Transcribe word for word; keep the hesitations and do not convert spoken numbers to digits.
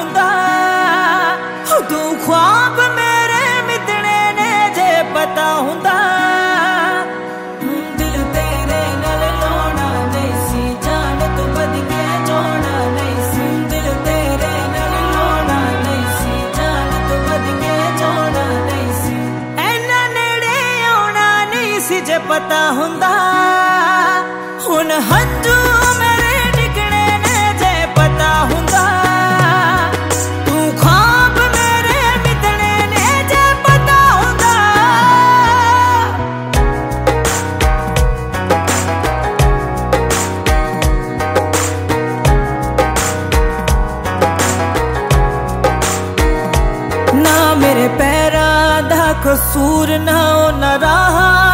हुंदा तू ख्वाब मेरे मिटने ने जे पता हुंदा दिल तेरे नाल लाउणा नहीं सी जान तो बद के जोड़ा नहीं सी दिल तेरे नाल लाउणा नहीं सी जान तो बद के जोड़ा नहीं सी ऐना नेड़े आउणा नहीं सी जे पता हुंदा हुन हंजू मेरे डिगणे ने जे पता हुंदा तू ख्वाब मेरे मिटने ने जे पता हुंदा ना मेरे पैरां दा कसूर ना ओ ना राह